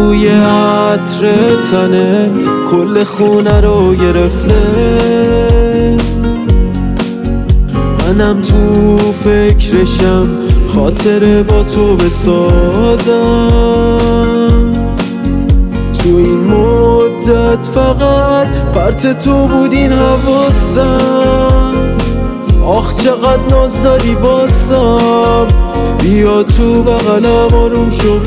بوی عطر تنه کل خونه رو گرفته، منم تو فکرشم خاطره با تو بسازم. تو این مدت فقط پرت تو بود این حواسم. آخ چقدر ناز داری بازم، بیا تو بغلم آروم شو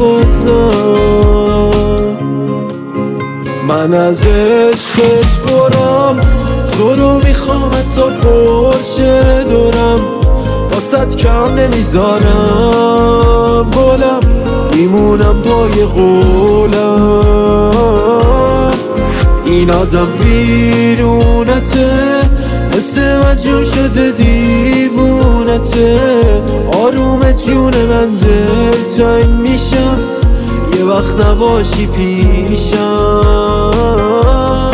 بازم. من از عشقت برم، تو رو میخوام تا پرشه دارم، واسه کم نمیذارم گلم، میمونم پای قولم. این آدم ویرونته، مثل مجنون شده دیوونته. آروم جون من دلتنگ میشم، یه وقت نباشی پیشم.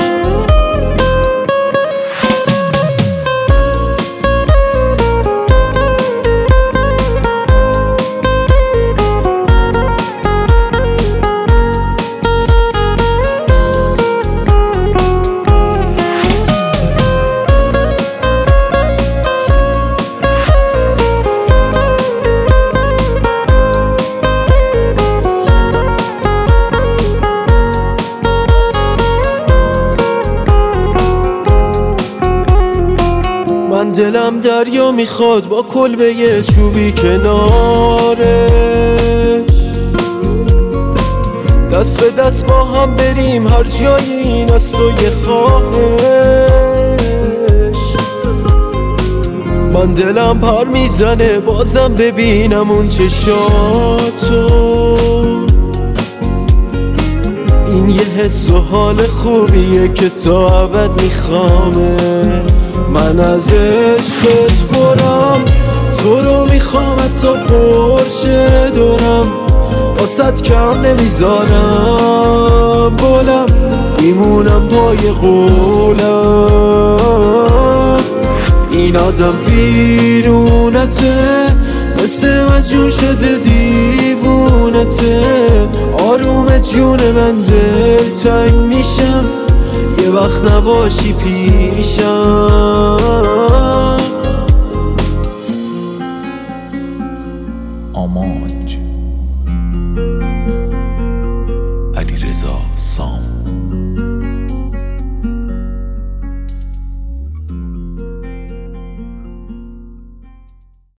من دلم دریا میخواد با کلبه یه چوبی کنارش، دست به دست با هم بریم هر جای این است و یه خواهش. من دلم پر میزنه بازم ببینم اون چشاتو، این یه حس و حال خوبیه که تا ابد میخوامه. من از عشقت برم، تو رو میخوام تا پرشه دارم، واسه کم نمیذارم گلم، میمونم پای قولم. این آدم ویرونته، مثل مجنون شده دیوونته. آروم جون من دلتنگ میشم، یه وقت نباشی پیشم.